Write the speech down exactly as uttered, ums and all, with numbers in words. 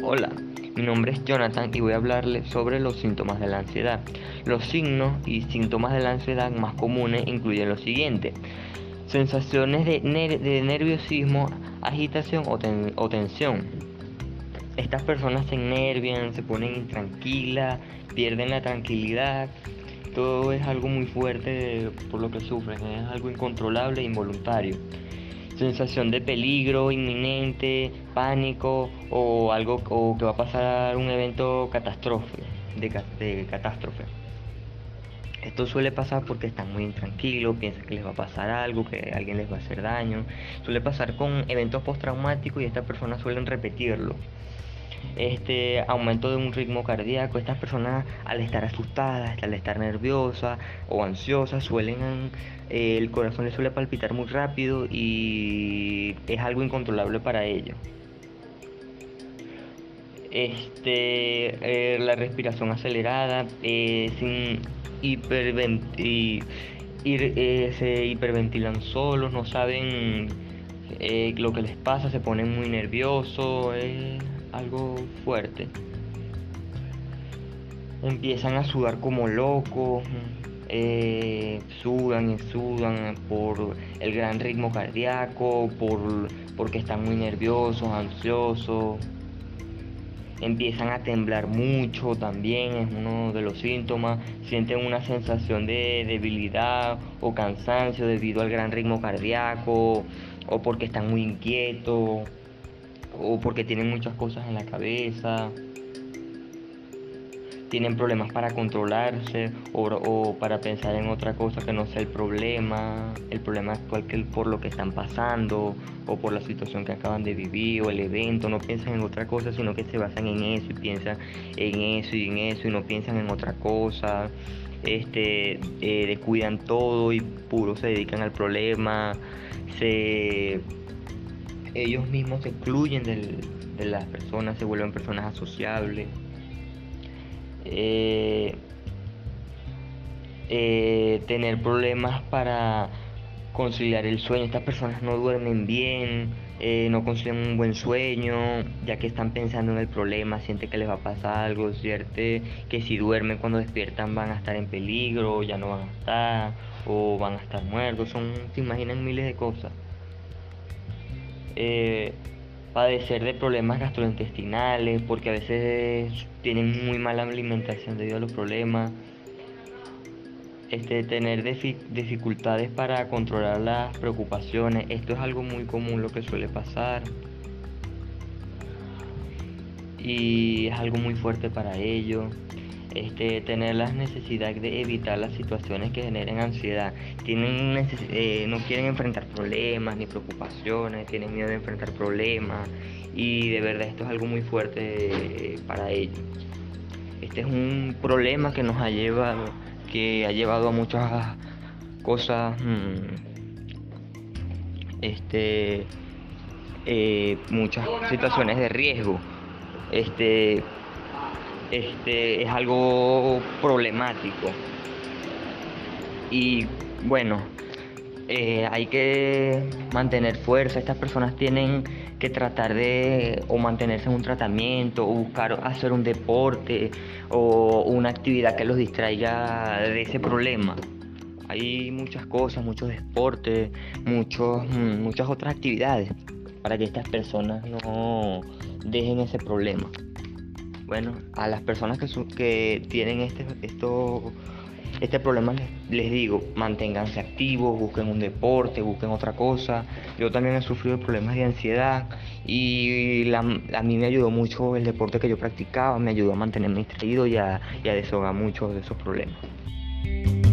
Hola, mi nombre es Jonathan y voy a hablarles sobre los síntomas de la ansiedad. Los signos y síntomas de la ansiedad más comunes incluyen lo siguiente: sensaciones de, ner- de nerviosismo, agitación o, ten- o tensión. Estas personas se enervian, se ponen intranquilas, pierden la tranquilidad. Todo es algo muy fuerte por lo que sufren, es algo incontrolable e involuntario. Sensación de peligro inminente, pánico o algo o que va a pasar un evento catástrofe, de, ca- de catástrofe. Esto suele pasar porque están muy intranquilos, piensan que les va a pasar algo, que alguien les va a hacer daño. Suele pasar con eventos postraumáticos y estas personas suelen repetirlo. Este aumento de un ritmo cardíaco, estas personas al estar asustadas, al estar nerviosas o ansiosas, suelen, eh, el corazón les suele palpitar muy rápido y es algo incontrolable para ellos. Este, eh, la respiración acelerada, eh, sin hiperven- y- ir- eh, se hiperventilan solos, no saben eh, lo que les pasa, se ponen muy nerviosos, es algo fuerte. Empiezan a sudar como locos, eh, sudan y sudan por el gran ritmo cardíaco, por, porque están muy nerviosos, ansiosos. Empiezan a temblar mucho también, es uno de los síntomas. Sienten una sensación de debilidad o cansancio debido al gran ritmo cardíaco, o porque están muy inquietos, o porque tienen muchas cosas en la cabeza. Tienen problemas para controlarse o, o para pensar en otra cosa que no sea el problema, el problema actual que por lo que están pasando o por la situación que acaban de vivir o el evento. No piensan en otra cosa, sino que se basan en eso y piensan en eso y en eso y no piensan en otra cosa. Este, eh, descuidan todo y puro se dedican al problema. Se, ellos mismos se excluyen del- de las personas, se vuelven personas asociables. eh, eh, Tener problemas para conciliar el sueño. Estas personas no duermen bien, eh, no concilian un buen sueño, ya que están pensando en el problema, sienten que les va a pasar algo, ¿cierto? Que si duermen cuando despiertan van a estar en peligro, ya no van a estar, o van a estar muertos. Son, se imaginan miles de cosas. Eh, Padecer de problemas gastrointestinales, porque a veces tienen muy mala alimentación debido a los problemas. Este, tener difi- dificultades para controlar las preocupaciones. Esto es algo muy común lo que suele pasar y es algo muy fuerte para ellos. Este, tener la necesidad de evitar las situaciones que generen ansiedad. Tienen neces- eh, no quieren enfrentar problemas ni preocupaciones, tienen miedo de enfrentar problemas y de verdad esto es algo muy fuerte, eh, para ellos. Este es un problema que nos ha llevado, que ha llevado a muchas cosas, mm, este, eh, muchas situaciones de riesgo. Este, este es algo problemático. Y bueno, eh, hay que mantener fuerza. Estas personas tienen que tratar de o mantenerse en un tratamiento o buscar hacer un deporte o una actividad que los distraiga de ese problema. Hay muchas cosas, muchos deportes, muchos, mm, muchas otras actividades para que estas personas no dejen ese problema. Bueno, a las personas que, su- que tienen este, esto, este problema les, les digo, manténganse activos, busquen un deporte, busquen otra cosa. Yo también he sufrido problemas de ansiedad y la- a mí me ayudó mucho el deporte que yo practicaba, me ayudó a mantenerme distraído y a, y a desahogar muchos de esos problemas.